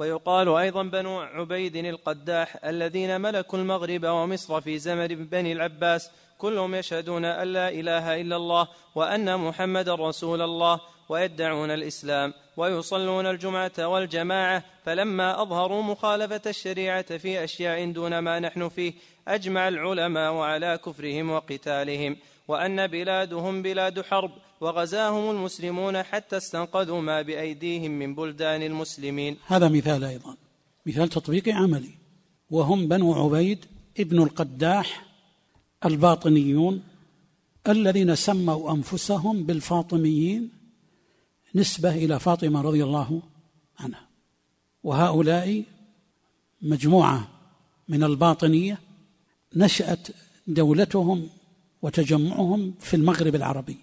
ويقال أيضا بنو عبيد القداح الذين ملكوا المغرب ومصر في زمن بني العباس، كلهم يشهدون أن لا إله إلا الله وأن محمد رسول الله، ويدعون الإسلام ويصلون الجمعة والجماعة. فلما أظهروا مخالفة الشريعة في أشياء دون ما نحن فيه، أجمع العلماء على كفرهم وقتالهم، وأن بلادهم بلاد حرب، وغزاهم المسلمون حتى استنقذوا ما بأيديهم من بلدان المسلمين. هذا مثال أيضا، مثال تطبيقي عملي، وهم بنو عبيد ابن القداح الباطنيون الذين سموا أنفسهم بالفاطميين نسبة إلى فاطمة رضي الله عنها. وهؤلاء مجموعة من الباطنية نشأت دولتهم وتجمعهم في المغرب العربي،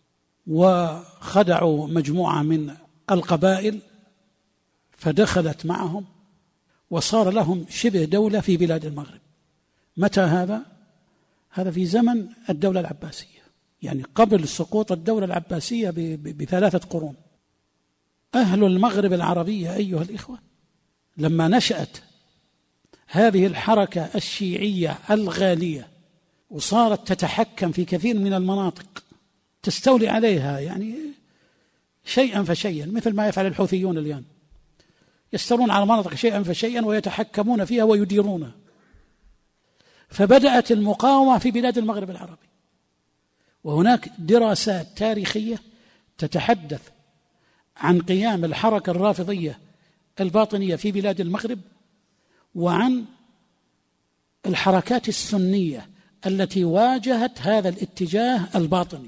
وخدعوا مجموعة من القبائل فدخلت معهم وصار لهم شبه دولة في بلاد المغرب. متى هذا؟ هذا في زمن الدولة العباسية، يعني قبل سقوط الدولة العباسية ب3 قرون. أهل المغرب العربية أيها الإخوة، لما نشأت هذه الحركة الشيعية الغالية وصارت تتحكم في كثير من المناطق، تستولي عليها يعني شيئا فشيئا، مثل ما يفعل الحوثيون اليوم، يستولون على مناطق شيئا فشيئا ويتحكمون فيها ويديرونها. فبدأت المقاومة في بلاد المغرب العربي، وهناك دراسات تاريخية تتحدث عن قيام الحركة الرافضية الباطنية في بلاد المغرب، وعن الحركات السنية التي واجهت هذا الاتجاه الباطني،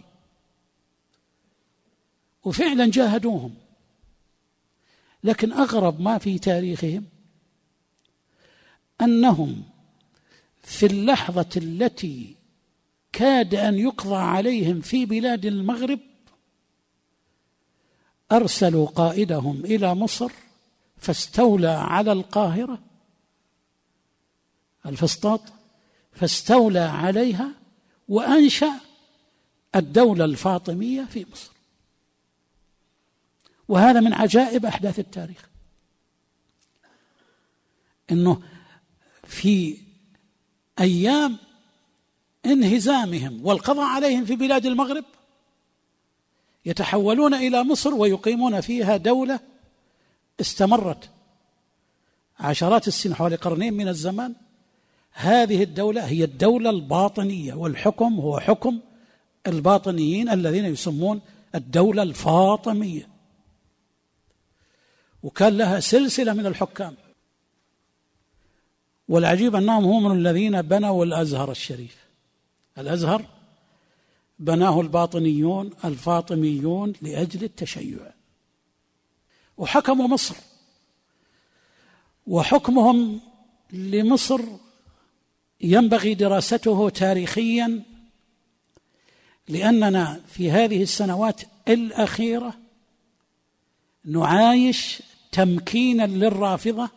وفعلا جاهدوهم. لكن أغرب ما في تاريخهم أنهم في اللحظة التي كاد أن يقضى عليهم في بلاد المغرب أرسلوا قائدهم إلى مصر، فاستولى على القاهرة الفسطاط، فاستولى عليها وأنشأ الدولة الفاطمية في مصر. وهذا من عجائب أحداث التاريخ، إنه في أيام انهزامهم والقضاء عليهم في بلاد المغرب يتحولون إلى مصر ويقيمون فيها دولة استمرت عشرات السنين، حوالي قرنين من الزمان. هذه الدولة هي الدولة الباطنية، والحكم هو حكم الباطنيين الذين يسمون الدولة الفاطمية، وكان لها سلسلة من الحكام. والعجيب أنهم هم الذين بنوا الأزهر الشريف. الأزهر بناه الباطنيون الفاطميون لأجل التشيع، وحكموا مصر. وحكمهم لمصر ينبغي دراسته تاريخيا، لأننا في هذه السنوات الأخيرة نعايش تمكينا للرافضة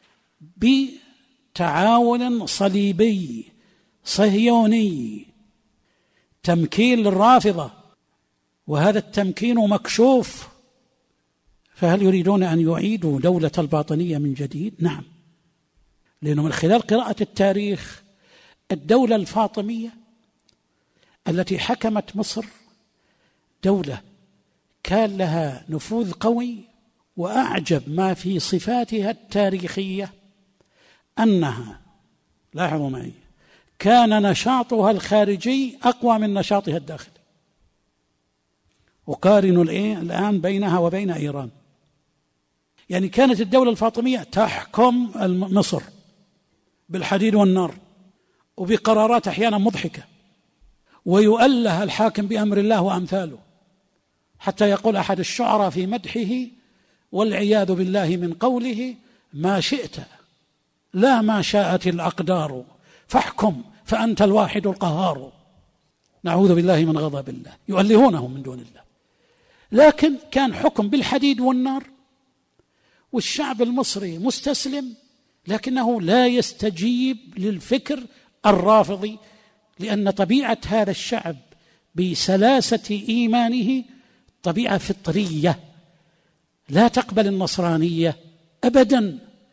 بتعاون صليبي صهيوني، تمكين للرافضة، وهذا التمكين مكشوف. فهل يريدون أن يعيدوا دولة الباطنية من جديد؟ نعم، لأنه من خلال قراءة التاريخ الدولة الفاطمية التي حكمت مصر دولة كان لها نفوذ قوي، وأعجب ما في صفاتها التاريخية أنها، لاحظوا معي، كان نشاطها الخارجي أقوى من نشاطها الداخلي. وقارنوا الآن بينها وبين إيران. يعني كانت الدولة الفاطمية تحكم مصر بالحديد والنار وبقرارات أحيانا مضحكة، ويؤله الحاكم بأمر الله وأمثاله، حتى يقول أحد الشعراء في مدحه والعياذ بالله من قوله: ما شئت لا ما شاءت الأقدار فاحكم فأنت الواحد القهار. نعوذ بالله من غضب الله، يؤلهونهم من دون الله. لكن كان حكم بالحديد والنار، والشعب المصري مستسلم، لكنه لا يستجيب للفكر الرافضي، لأن طبيعة هذا الشعب بسلاسة إيمانه طبيعة فطرية لا تقبل النصرانية أبدا،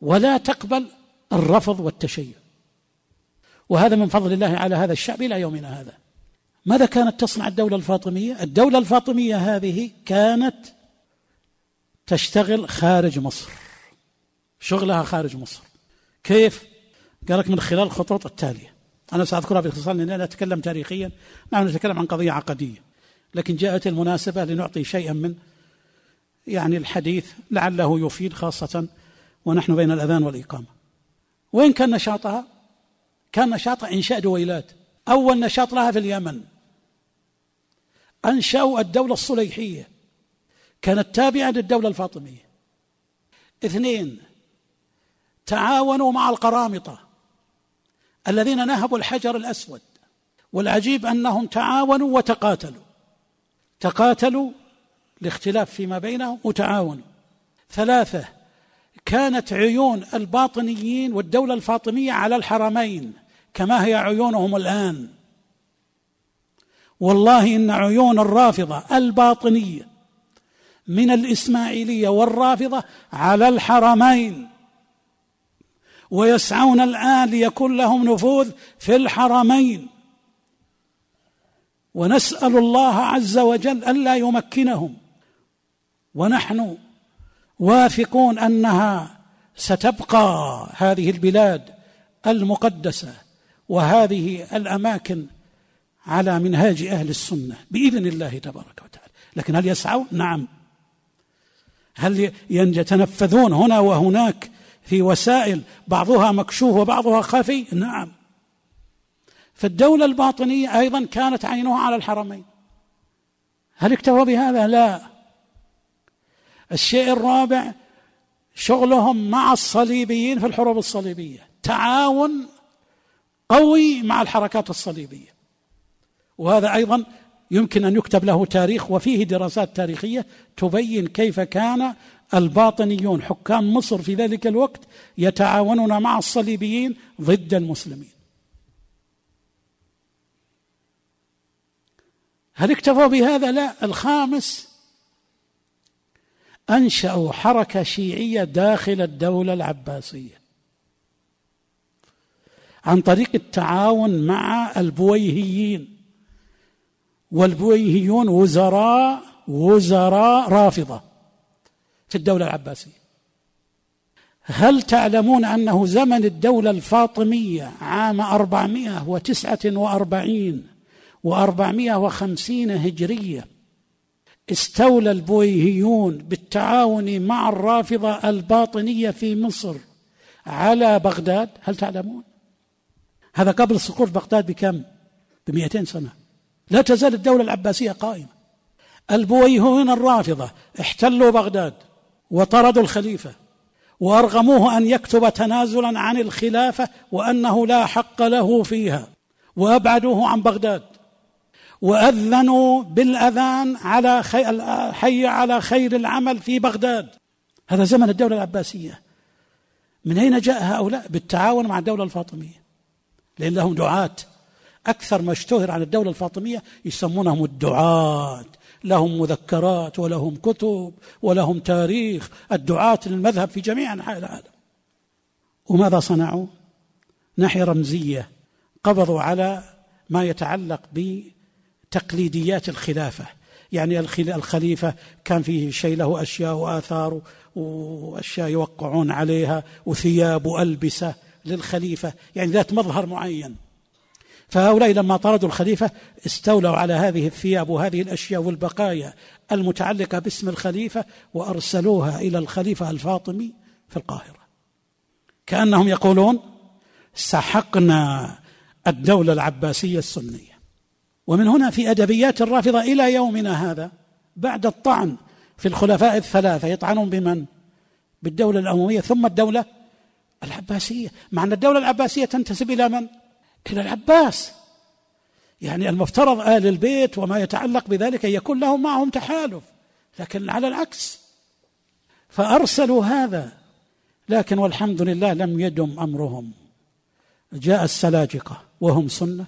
ولا تقبل الرفض والتشيع. وهذا من فضل الله على هذا الشعب إلى يومنا هذا. ماذا كانت تصنع الدولة الفاطمية؟ الدولة الفاطمية هذه كانت تشتغل خارج مصر، شغلها خارج مصر. كيف؟ قال لك من خلال الخطوط التالية، أنا سأذكرها باختصار لأني لا أتكلم تاريخيا، نحن نتكلم عن قضية عقدية، لكن جاءت المناسبة لنعطي شيئا من الحديث لعله يفيد، خاصة ونحن بين الأذان والإقامة. وين كان نشاطها؟ كان نشاطها إنشاء دويلات. أول نشاط لها في اليمن، أنشأوا الدولة الصليحية، كانت تابعة للدولة الفاطمية. 2، تعاونوا مع القرامطة الذين نهبوا الحجر الأسود، والعجيب أنهم تعاونوا تقاتلوا لاختلاف فيما بينهم وتعاونوا. 3، كانت عيون الباطنيين والدولة الفاطمية على الحرمين كما هي عيونهم الآن. والله إن عيون الرافضة الباطنية من الإسماعيلية والرافضة على الحرمين، ويسعون الآن ليكون لهم نفوذ في الحرمين، ونسأل الله عز وجل ألا يمكنهم، ونحن واثقون أنها ستبقى هذه البلاد المقدسة وهذه الأماكن على منهاج أهل السنة بإذن الله تبارك وتعالى. لكن هل يسعون؟ نعم. هل يتنفذون هنا وهناك في وسائل بعضها مكشوف وبعضها خفي؟ نعم. فالدولة الباطنية أيضا كانت عينها على الحرمين. هل اكتفوا بهذا؟ لا. الشيء الرابع، شغلهم مع الصليبيين في الحروب الصليبية، تعاون قوي مع الحركات الصليبية، وهذا أيضا يمكن أن يكتب له تاريخ، وفيه دراسات تاريخية تبين كيف كان الباطنيون حكام مصر في ذلك الوقت يتعاونون مع الصليبيين ضد المسلمين. هل اكتفوا بهذا؟ لا. الخامس، أنشأوا حركة شيعية داخل الدولة العباسية عن طريق التعاون مع البويهيين، والبويهيون وزراء رافضة في الدولة العباسية. هل تعلمون أنه زمن الدولة الفاطمية عام 449 و450 هجرية استولى البويهيون بالتعاون مع الرافضة الباطنية في مصر على بغداد؟ هل تعلمون؟ هذا قبل سقوط بغداد بكم؟ ب200 سنة. لا تزال الدولة العباسية قائمة. البويهيون الرافضة احتلوا بغداد وطردوا الخليفة وأرغموه أن يكتب تنازلا عن الخلافة وأنه لا حق له فيها، وأبعدوه عن بغداد، وأذنوا بالأذان على حي على خير العمل في بغداد. هذا زمن الدولة العباسية. من أين جاء هؤلاء؟ بالتعاون مع الدولة الفاطمية، لأن لهم دعاة. أكثر ما اشتهر عن الدولة الفاطمية يسمونهم الدعاة، لهم مذكرات ولهم كتب ولهم تاريخ، الدعاة للمذهب في جميع أنحاء العالم. وماذا صنعوا؟ ناحية رمزية، قبضوا على ما يتعلق بتقليديات الخلافة، يعني الخليفة كان فيه شيء له أشياء وآثار وأشياء يوقعون عليها، وثياب وألبسة للخليفة يعني ذات مظهر معين. فهؤلاء لما طردوا الخليفة استولوا على هذه الثياب وهذه الأشياء والبقايا المتعلقة باسم الخليفة وأرسلوها إلى الخليفة الفاطمي في القاهرة، كأنهم يقولون سحقنا الدولة العباسية السنية. ومن هنا في أدبيات الرافضة إلى يومنا هذا بعد الطعن في الخلفاء الثلاثة يطعنون بمن؟ بالدولة الأموية ثم الدولة العباسية، مع أن الدولة العباسية تنتسب إلى من؟ إلى العباس. يعني المفترض آل البيت وما يتعلق بذلك يكون لهم معهم تحالف، لكن على العكس. فأرسلوا هذا، لكن والحمد لله لم يدم أمرهم. جاء السلاجقة وهم سنة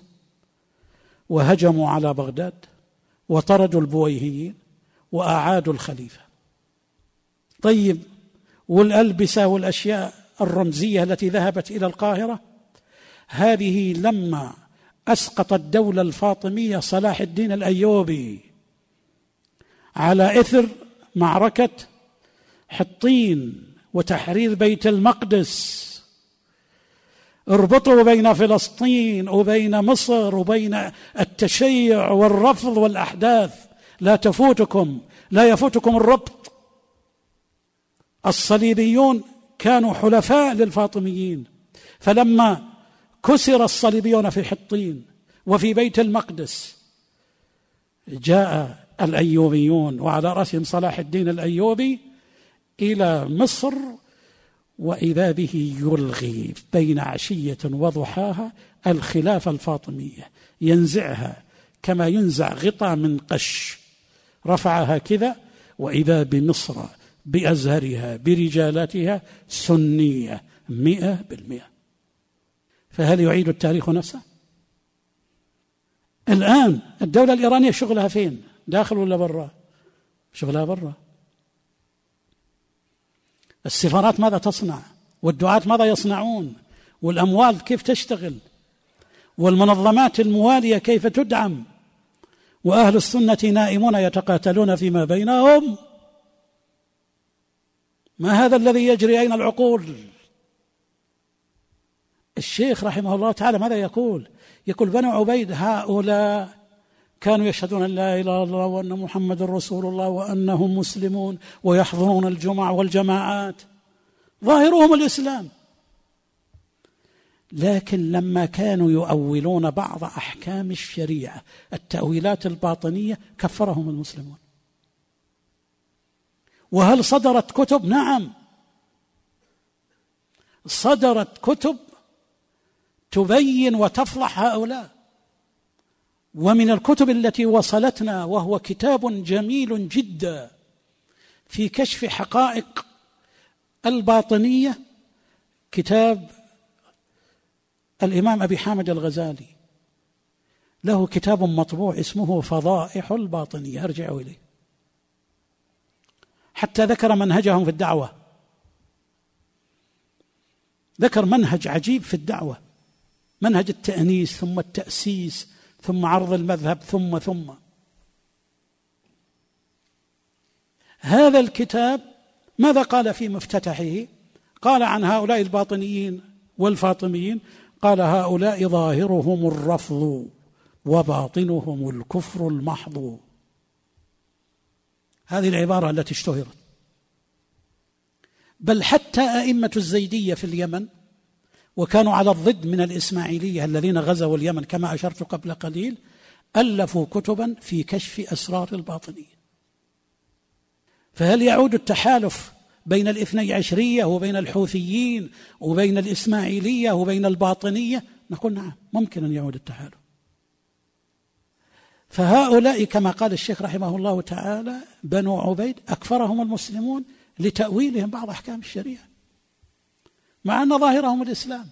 وهجموا على بغداد وطردوا البويهيين وأعادوا الخليفة. طيب، والألبسة والأشياء الرمزية التي ذهبت إلى القاهرة، هذه لما أسقط الدولة الفاطمية صلاح الدين الأيوبي على إثر معركة حطين وتحرير بيت المقدس. اربطوا بين فلسطين وبين مصر وبين التشيع والرفض والأحداث، لا يفوتكم الربط. الصليبيون كانوا حلفاء للفاطميين، فلما كسر الصليبيون في حطين وفي بيت المقدس جاء الأيوبيون وعلى رأسهم صلاح الدين الأيوبي إلى مصر، وإذا به يلغي بين عشية وضحاها الخلافة الفاطمية، ينزعها كما ينزع غطاء من قش، رفعها كذا، وإذا بمصر بأزهرها برجالاتها سنية 100%. فهل يعيد التاريخ نفسه؟ الآن الدولة الإيرانية شغلها فين؟ داخل ولا برا؟ شغلها برا. السفارات ماذا تصنع؟ والدعاة ماذا يصنعون؟ والأموال كيف تشتغل؟ والمنظمات الموالية كيف تدعم؟ وأهل السنة نائمون يتقاتلون فيما بينهم. ما هذا الذي يجري؟ أين العقول؟ الشيخ رحمه الله تعالى ماذا يقول؟ يقول بنو عبيد هؤلاء كانوا يشهدون أن لا إله إلا الله وأن محمد رسول الله وأنهم مسلمون ويحضرون الجمع والجماعات، ظاهرهم الإسلام، لكن لما كانوا يؤولون بعض أحكام الشريعة التأويلات الباطنية كفرهم المسلمون. وهل صدرت كتب؟ نعم، صدرت كتب تبين وتفضح هؤلاء. ومن الكتب التي وصلتنا وهو كتاب جميل جدا في كشف حقائق الباطنية، كتاب الإمام أبي حامد الغزالي، له كتاب مطبوع اسمه فضائح الباطنية، ارجعوا إليه. حتى ذكر منهجهم في الدعوة، ذكر منهج عجيب في الدعوة، منهج التأنيس ثم التأسيس ثم عرض المذهب ثم هذا الكتاب ماذا قال في مفتتحه؟ قال عن هؤلاء الباطنيين والفاطميين، قال هؤلاء ظاهرهم الرفض وباطنهم الكفر المحض. هذه العبارة التي اشتهرت. بل حتى أئمة الزيدية في اليمن، وكانوا على الضد من الإسماعيلية الذين غزوا اليمن كما أشرت قبل قليل، ألفوا كتبا في كشف أسرار الباطنية. فهل يعود التحالف بين الاثني عشرية وبين الحوثيين وبين الإسماعيلية وبين الباطنية؟ نقول نعم، ممكن أن يعود التحالف. فهؤلاء كما قال الشيخ رحمه الله تعالى بنو عبيد أكفرهم المسلمون لتأويلهم بعض أحكام الشريعة مع أن ظاهرهم الإسلام.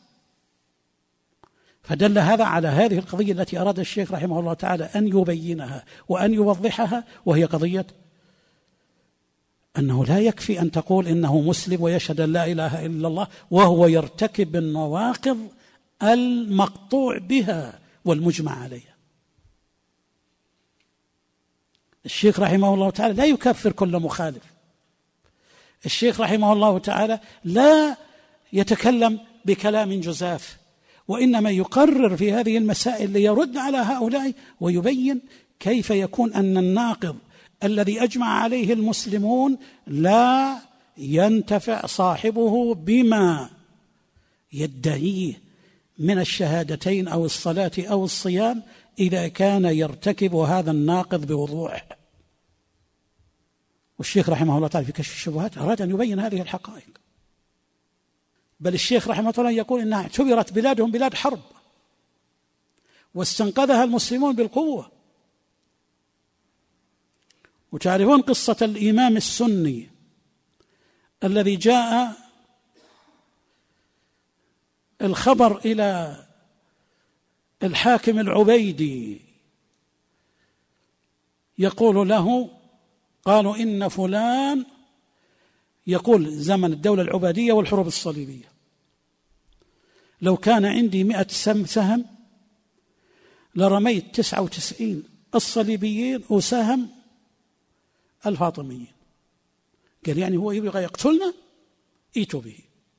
فدل هذا على هذه القضية التي أراد الشيخ رحمه الله تعالى أن يبينها وأن يوضحها، وهي قضية أنه لا يكفي أن تقول إنه مسلم ويشهد أن لا إله إلا الله وهو يرتكب النواقض المقطوع بها والمجمع عليها. الشيخ رحمه الله تعالى لا يكفر كل مخالف. الشيخ رحمه الله تعالى لا يتكلم بكلام جزاف، وإنما يقرر في هذه المسائل ليرد على هؤلاء ويبين كيف يكون أن الناقض الذي أجمع عليه المسلمون لا ينتفع صاحبه بما يدعيه من الشهادتين أو الصلاة أو الصيام إذا كان يرتكب هذا الناقض بوضوح. والشيخ رحمه الله تعالى في كشف الشبهات أراد أن يبين هذه الحقائق. بل الشيخ رحمه الله يقول إنها اعتبرت بلادهم بلاد حرب واستنقذها المسلمون بالقوة. وتعرفون قصة الإمام السني الذي جاء الخبر إلى الحاكم العبيدي يقول له، قالوا إن فلان يقول زمن الدولة العبيدية والحروب الصليبية، لو كان عندي 100 سهم لرميت 99 الصليبيين وسهم الفاطميين. قال يعني هو يبغى يقتلنا؟ ائتوا به.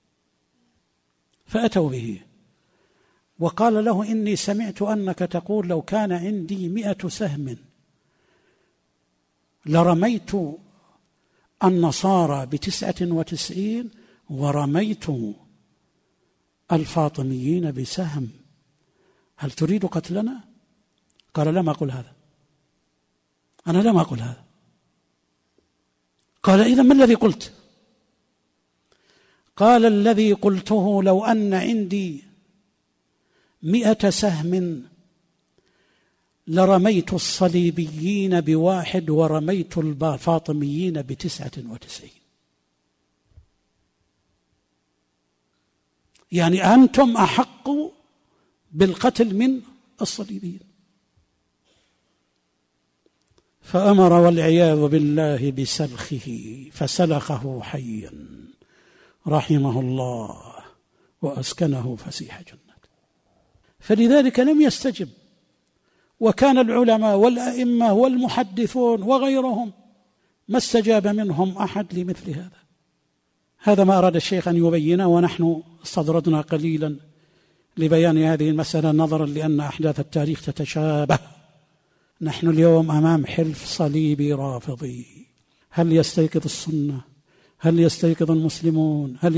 فأتوا به وقال له إني سمعت أنك تقول لو كان عندي 100 سهم لرميت النصارى ب99 ورميت الفاطميين بسهم، هل تريد قتلنا؟ قال لم أقل هذا، أنا لم أقل هذا. قال إذا ما الذي قلت؟ قال الذي قلته لو أن عندي 100 سهم لرميت الصليبيين ب1 ورميت الفاطميين ب99. يعني أنتم أحق بالقتل من الصليبيين. فأمر والعياذ بالله بسلخه فسلخه حيا رحمه الله وأسكنه فسيح جنته. فلذلك لم يستجب. وكان العلماء والأئمة والمحدثون وغيرهم ما استجاب منهم أحد لمثل هذا. هذا ما أراد الشيخ أن يبينه، ونحن استطردنا قليلا لبيان هذه المسألة نظرا لأن أحداث التاريخ تتشابه. نحن اليوم أمام حلف صليبي رافضي. هل يستيقظ السنة؟ هل يستيقظ المسلمون؟ هل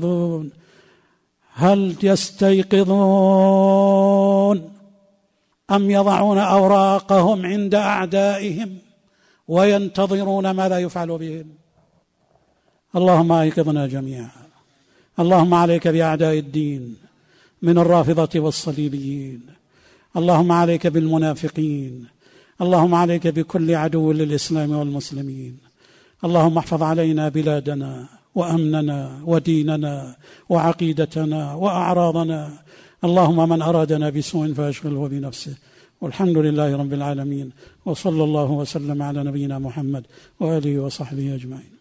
يستيقظون أم يضعون أوراقهم عند أعدائهم وينتظرون ماذا يفعل بهم؟ اللهم أيقظنا جميعا. اللهم عليك بأعداء الدين من الرافضة والصليبيين، اللهم عليك بالمنافقين، اللهم عليك بكل عدو للإسلام والمسلمين. اللهم احفظ علينا بلادنا وأمننا وديننا وعقيدتنا وأعراضنا. اللهم من أرادنا بسوء فأشغله بنفسه. والحمد لله رب العالمين، وصلى الله وسلم على نبينا محمد وآله وصحبه أجمعين.